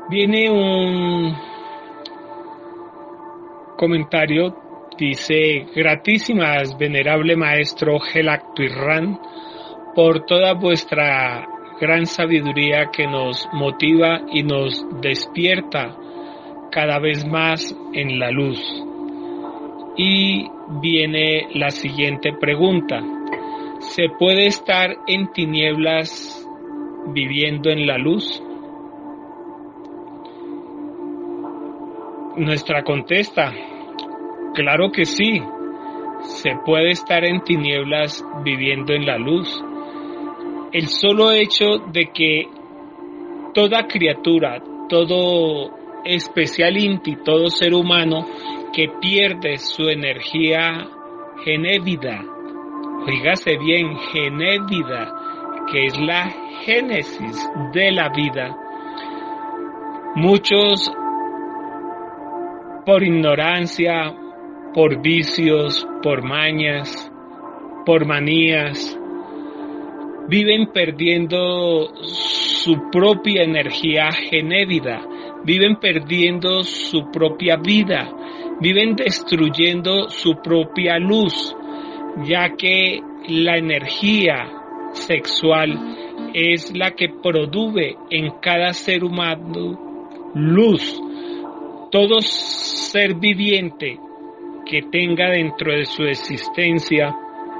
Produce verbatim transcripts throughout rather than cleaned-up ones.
Viene un comentario, dice: gratísimas, venerable maestro Gelactuirrán, por toda vuestra gran sabiduría que nos motiva y nos despierta cada vez más en la luz. Y viene la siguiente pregunta: ¿se puede estar en tinieblas viviendo en la luz? Nuestra contesta: claro que sí, se puede estar en tinieblas viviendo en la luz. El solo hecho de que toda criatura, todo especial inti, todo ser humano que pierde su energía genévida, oígase bien, genévida, que es la génesis de la vida, muchos por ignorancia, por vicios, por mañas, por manías, viven perdiendo su propia energía genévida, viven perdiendo su propia vida, viven destruyendo su propia luz, ya que la energía sexual es la que produce en cada ser humano luz. Todo ser viviente que tenga dentro de su existencia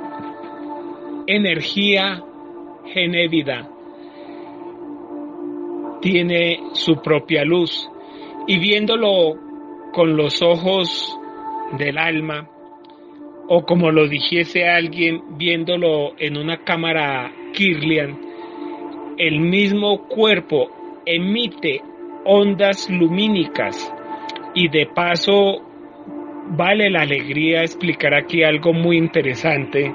energía genévida tiene su propia luz, y viéndolo con los ojos del alma, o como lo dijese alguien, viéndolo en una cámara Kirlian, el mismo cuerpo emite ondas lumínicas. Y de paso, vale la alegría explicar aquí algo muy interesante,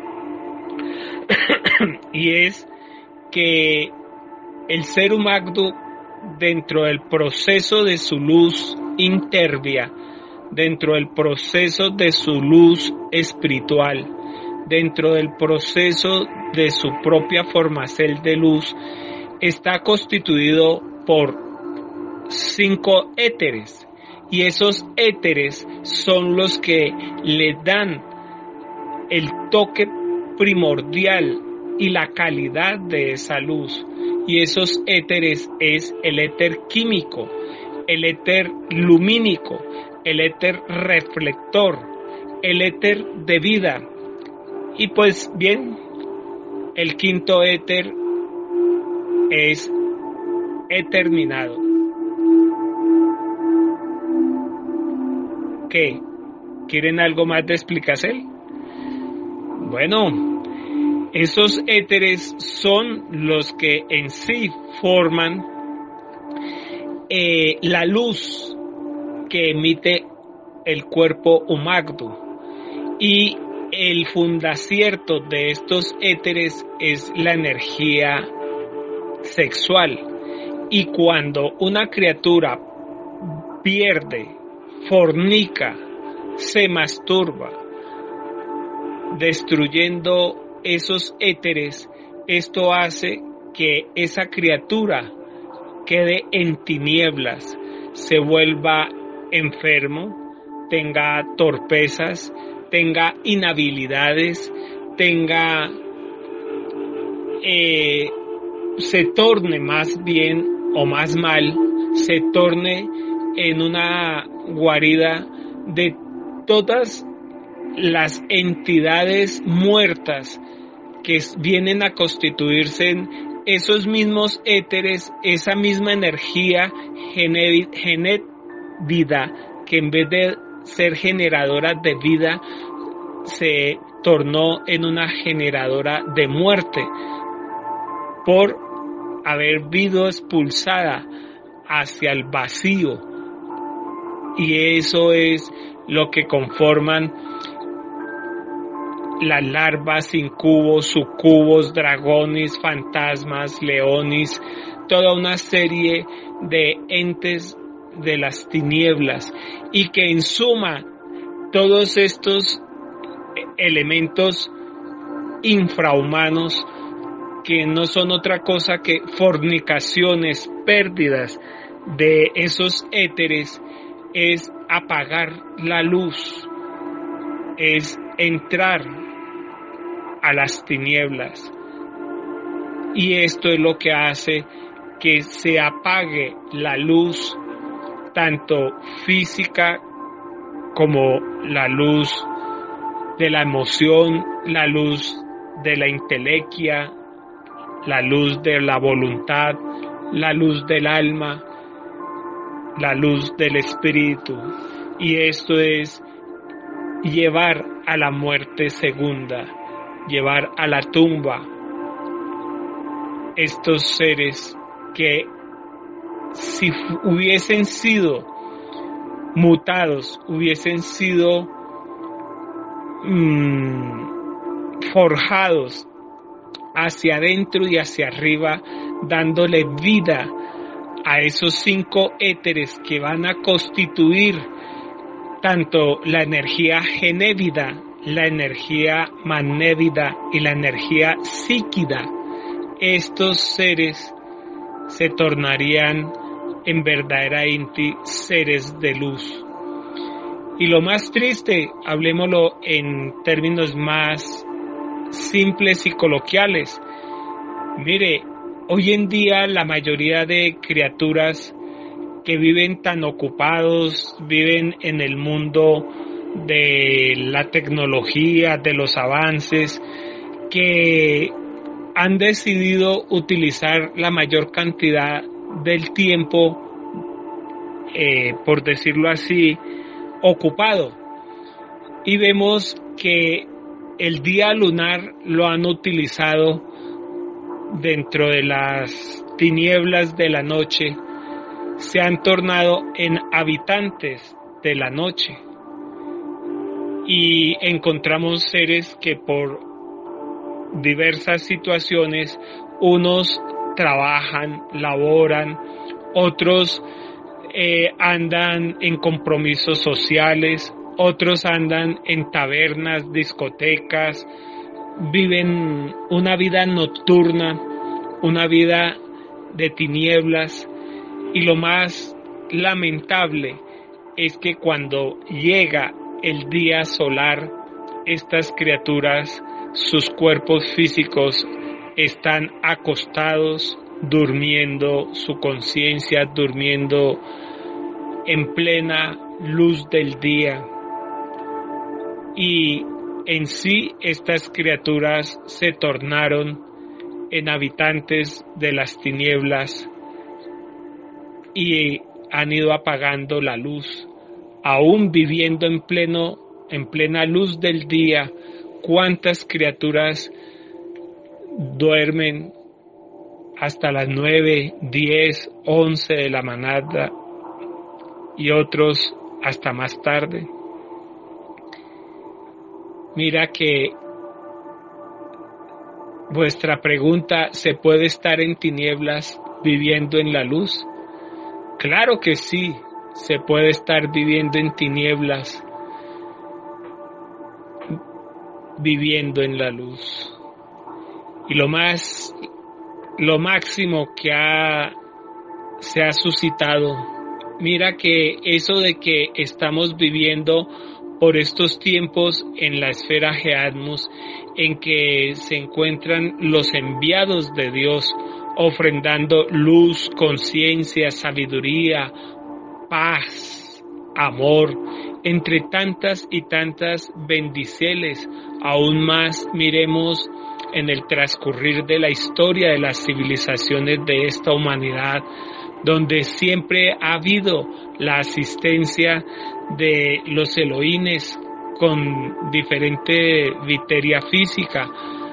y es que el ser humano, dentro del proceso de su luz intervia, dentro del proceso de su luz espiritual, dentro del proceso de su propia formacel de luz, está constituido por cinco éteres. Y esos éteres son los que le dan el toque primordial y la calidad de esa luz. Y esos éteres es el éter químico, el éter lumínico, el éter reflector, el éter de vida. Y pues bien, el quinto éter es eterminado. ¿Qué? ¿Quieren algo más de explicación? Bueno, esos éteres son los que en sí forman eh, la luz que emite el cuerpo humano, y el fundacierto de estos éteres es la energía sexual. Y cuando una criatura pierde, fornica, se masturba, destruyendo esos éteres, esto hace que esa criatura quede en tinieblas, se vuelva enfermo, tenga torpezas, tenga inhabilidades, tenga eh, se torne más bien o más mal, se torne en una guarida de todas las entidades muertas que vienen a constituirse en esos mismos éteres, esa misma energía genévida, que en vez de ser generadora de vida, se tornó en una generadora de muerte, por haber sido expulsada hacia el vacío. Y eso es lo que conforman las larvas, incubos, sucubos, dragones, fantasmas, leones, toda una serie de entes de las tinieblas, y que en suma todos estos elementos infrahumanos, que no son otra cosa que fornicaciones, pérdidas de esos éteres es apagar la luz, es entrar a las tinieblas. Y esto es lo que hace que se apague la luz, tanto física como la luz de la emoción, la luz de la intelequia, la luz de la voluntad, la luz del alma, la luz del espíritu. Y esto es llevar a la muerte segunda, llevar a la tumba estos seres que, si hubiesen sido mutados, hubiesen sido mmm, forjados hacia adentro y hacia arriba, dándole vida a esos cinco éteres que van a constituir tanto la energía genévida, la energía magnévida y la energía psíquida. Estos seres se tornarían en verdaderamente seres de luz. Y lo más triste, hablemoslo en términos más simples y coloquiales. Mire, hoy en día la mayoría de criaturas que viven tan ocupados, viven en el mundo de la tecnología, de los avances, que han decidido utilizar la mayor cantidad del tiempo, eh, por decirlo así, ocupado. Y vemos que el día lunar lo han utilizado dentro de las tinieblas de la noche, se han tornado en habitantes de la noche. Y encontramos seres que por diversas situaciones, unos trabajan, laboran, otros eh, andan en compromisos sociales, otros andan en tabernas, discotecas, viven una vida nocturna, una vida de tinieblas. Y lo más lamentable es que cuando llega el día solar, estas criaturas, sus cuerpos físicos están acostados, durmiendo, su conciencia durmiendo en plena luz del día. Y en sí estas criaturas se tornaron en habitantes de las tinieblas y han ido apagando la luz, aún viviendo en pleno, en plena luz del día. ¿Cuántas criaturas duermen hasta las nueve, diez, once de la mañana y otros hasta más tarde? Mira que vuestra pregunta, ¿se puede estar en tinieblas viviendo en la luz? Claro que sí, se puede estar viviendo en tinieblas viviendo en la luz. Y lo más, lo máximo que ha, se ha suscitado, mira que eso de que estamos viviendo por estos tiempos en la esfera Geatmus, en que se encuentran los enviados de Dios, ofrendando luz, conciencia, sabiduría, paz, amor, entre tantas y tantas bendiceles. Aún más miremos en el transcurrir de la historia de las civilizaciones de esta humanidad, donde siempre ha habido la asistencia de los Elohines con diferente viteria física,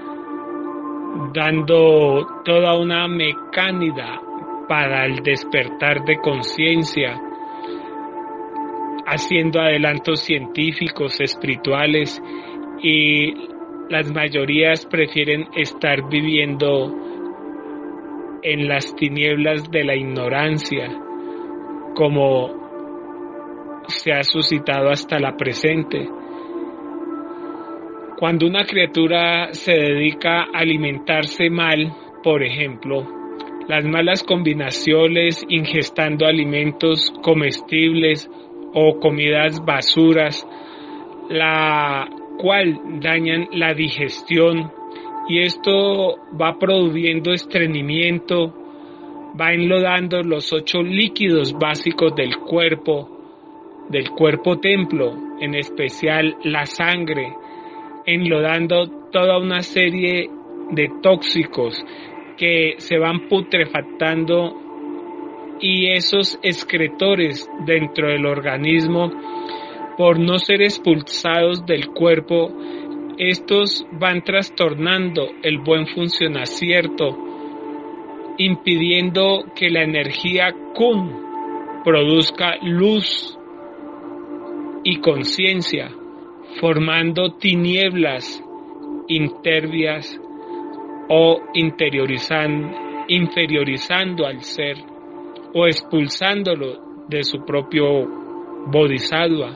dando toda una mecánica para el despertar de conciencia, haciendo adelantos científicos, espirituales, y las mayorías prefieren estar viviendo en las tinieblas de la ignorancia, como se ha suscitado hasta la presente. Cuando una criatura se dedica a alimentarse mal, por ejemplo, las malas combinaciones ingestando alimentos comestibles o comidas basuras, la cual dañan la digestión, y esto va produciendo estreñimiento, va enlodando los ocho líquidos básicos del cuerpo, del cuerpo templo, en especial la sangre, enlodando toda una serie de tóxicos que se van putrefactando, y esos excretores dentro del organismo, por no ser expulsados del cuerpo, estos van trastornando el buen funcionamiento, impidiendo que la energía Kun produzca luz y conciencia, formando tinieblas intervias o interiorizando, inferiorizando al ser o expulsándolo de su propio bodhisattva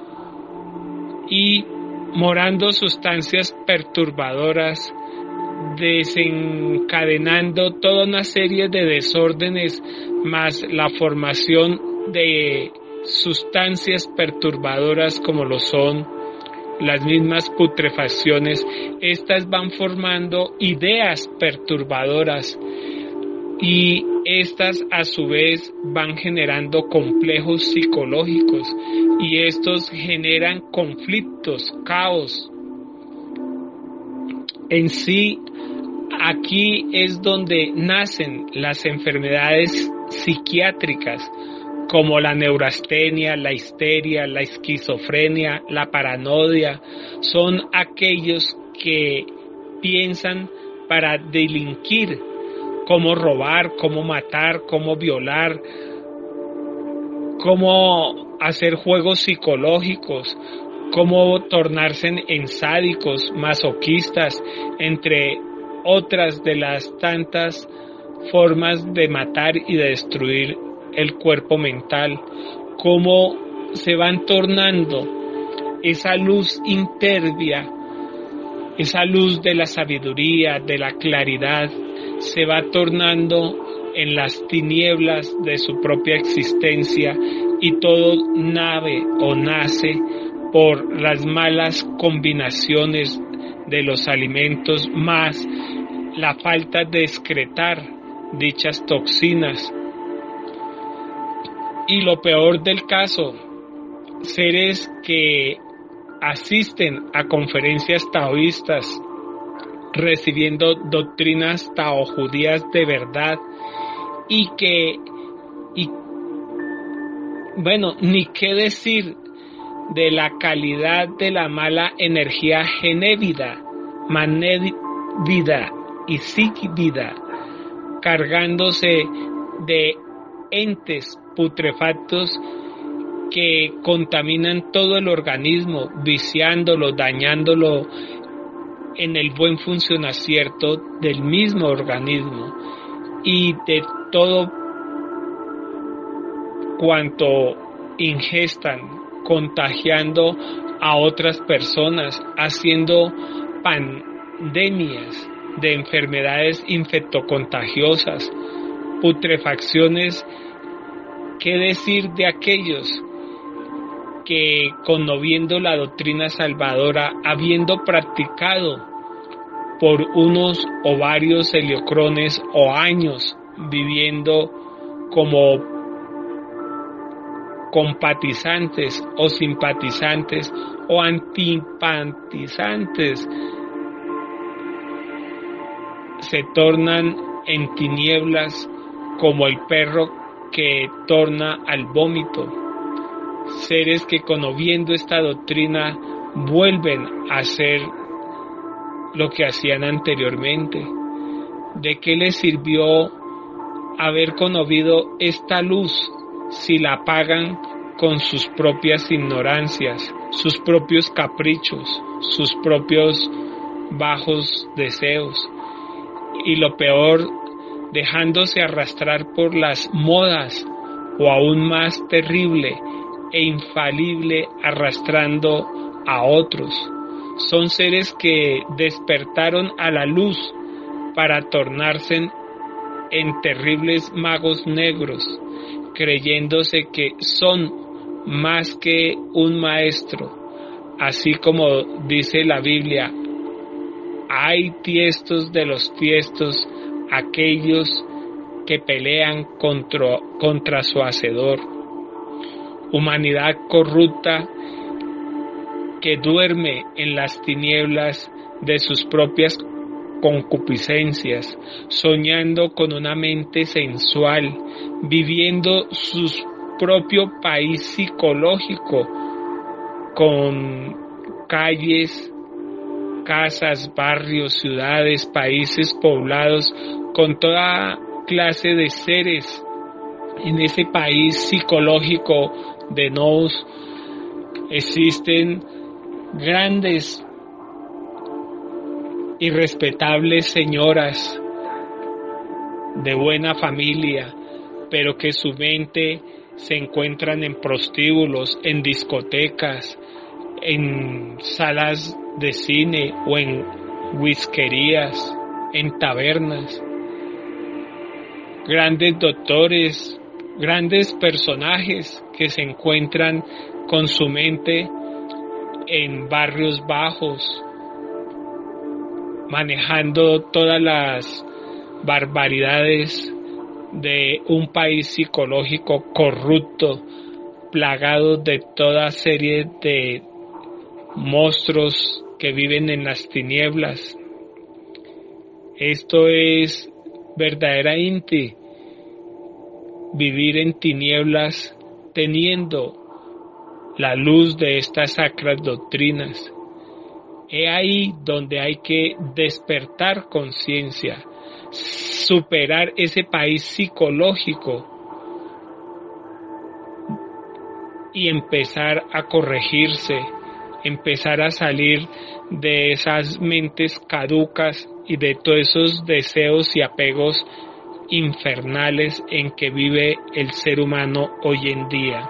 y morando sustancias perturbadoras, desencadenando toda una serie de desórdenes, más la formación de sustancias perturbadoras como lo son las mismas putrefacciones. Estas van formando ideas perturbadoras, y estas a su vez van generando complejos psicológicos, y estos generan conflictos, caos. En sí, aquí es donde nacen las enfermedades psiquiátricas, como la neurastenia, la histeria, la esquizofrenia, la paranoia. Son aquellos que piensan para delinquir, cómo robar, cómo matar, cómo violar, cómo hacer juegos psicológicos, cómo tornarse en sádicos, masoquistas, entre otras de las tantas formas de matar y de destruir el cuerpo mental. Cómo se van tornando esa luz intervia, esa luz de la sabiduría, de la claridad, se va tornando en las tinieblas de su propia existencia, y todo nave o nace por las malas combinaciones de los alimentos, más la falta de excretar dichas toxinas. Y lo peor del caso, seres que asisten a conferencias taoístas recibiendo doctrinas taojudías de verdad, y que, y, bueno, ni qué decir de la calidad de la mala energía genévida, manévida y psíquida, cargándose de entes putrefactos que contaminan todo el organismo, viciándolo, dañándolo en el buen funcionamiento del mismo organismo y de todo cuanto ingestan, contagiando a otras personas, haciendo pandemias de enfermedades infectocontagiosas, putrefacciones. ¿Qué decir de aquellos que, conmoviendo la doctrina salvadora, habiendo practicado por unos o varios heliocrones o años, viviendo como compatizantes o simpatizantes o antipatizantes, se tornan en tinieblas como el perro que torna al vómito? Seres que, conociendo esta doctrina, vuelven a hacer lo que hacían anteriormente. ¿De qué les sirvió haber conocido esta luz si la apagan con sus propias ignorancias, sus propios caprichos, sus propios bajos deseos? Y lo peor, dejándose arrastrar por las modas, o aún más terrible e infalible, arrastrando a otros. Son seres que despertaron a la luz para tornarse en terribles magos negros, creyéndose que son más que un maestro, así como dice la Biblia: hay tiestos de los tiestos, aquellos que pelean contra, contra su hacedor. Humanidad corrupta que duerme en las tinieblas de sus propias concupiscencias, soñando con una mente sensual, viviendo su propio país psicológico, con calles, casas, barrios, ciudades, países poblados, con toda clase de seres en ese país psicológico de Nous. Existen grandes y respetables señoras de buena familia, pero que su mente se encuentran en prostíbulos, en discotecas, en salas de cine o en whiskerías, en tabernas. Grandes doctores, grandes personajes que se encuentran con su mente en barrios bajos, manejando todas las barbaridades de un país psicológico corrupto, plagado de toda serie de monstruos que viven en las tinieblas. Esto es verdaderamente vivir en tinieblas teniendo la luz de estas sacras doctrinas. He ahí donde hay que despertar conciencia, superar ese país psicológico y empezar a corregirse, empezar a salir de esas mentes caducas y de todos esos deseos y apegos infernales en que vive el ser humano hoy en día.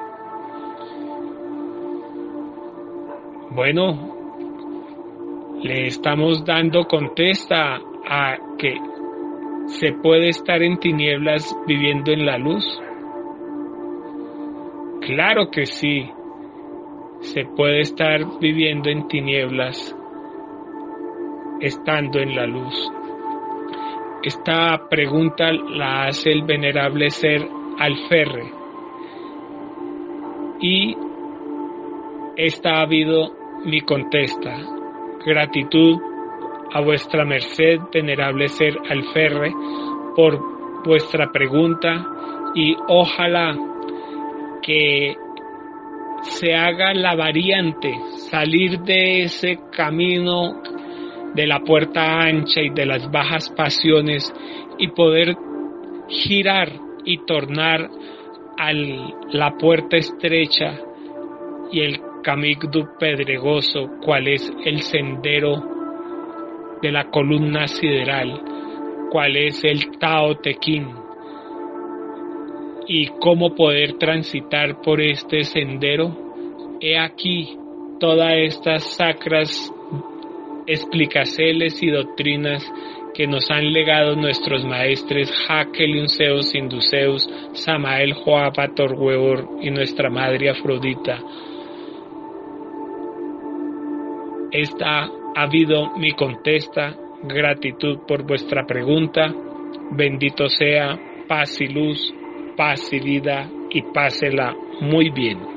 Bueno, le estamos dando contesta a que se puede estar en tinieblas viviendo en la luz. Claro que sí, se puede estar viviendo en tinieblas estando en la luz. Esta pregunta la hace el venerable ser Alferre, y esta ha habido mi contesta. Gratitud a vuestra merced, venerable ser Alferre, por vuestra pregunta, y ojalá que se haga la variante, salir de ese camino de la puerta ancha y de las bajas pasiones y poder girar y tornar a la puerta estrecha y el camino pedregoso, cual es el sendero de la columna sideral, cual es el Tao Te Ching, y cómo poder transitar por este sendero. He aquí todas estas sacras explicaciones y doctrinas que nos han legado nuestros maestres Hakel Zeus Induceus, Samael Joapa Torhuevor y nuestra Madre Afrodita. Esta ha habido mi contesta. Gratitud por vuestra pregunta. Bendito sea, paz y luz, paz y vida, y pásela muy bien.